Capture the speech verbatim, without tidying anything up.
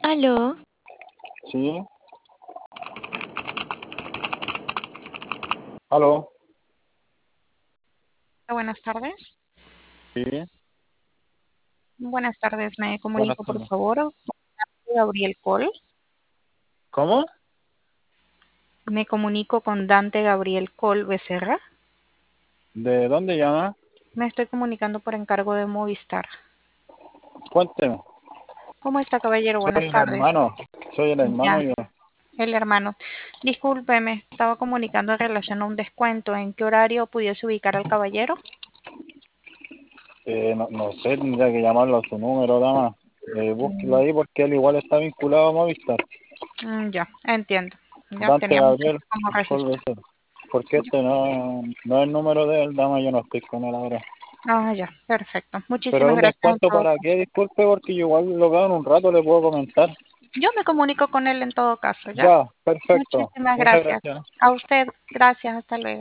Aló, Sí, aló, Buenas tardes. sí, Buenas tardes, me buenas comunico por tardes. favor con Gabriel Col. ¿Cómo? Me comunico con Dante Gabriel Col Becerra. ¿De dónde llama? Me estoy comunicando por encargo de Movistar. Cuénteme. ¿Cómo está, caballero? Soy Buenas el tardes. hermano, soy el hermano Ya, yo. el hermano. Discúlpeme, estaba comunicando en relación a un descuento. ¿En qué horario pudiese ubicar al caballero? Eh, no, no sé, tendría que llamarlo a su número, dama. Eh, búsquelo Mm, ahí porque él igual está vinculado a Movistar. mm, ya, entiendo. Ya Dante teníamos Gabriel esto como registro. Colbecer. Porque Ya. este no, no es el número de él, dama, yo no estoy con él ahora. Ah, ya, perfecto. Pero Muchísimas un gracias en descuento todo para caso. qué, disculpe, porque yo igual lo veo en un rato, le puedo comentar. Yo me comunico con él en todo caso, ¿ya? Ya, perfecto. Muchísimas Muchas gracias. gracias. A usted, gracias. Hasta luego.